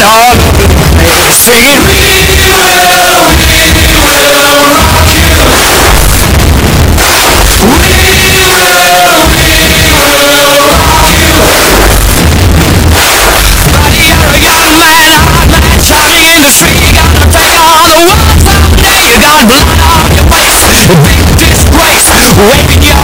all over the place, singing, we will rock you. Buddy, you're a young man, hard man, shining in the street. You're gonna take on the world someday. You got blood on your face, a big disgrace, waving your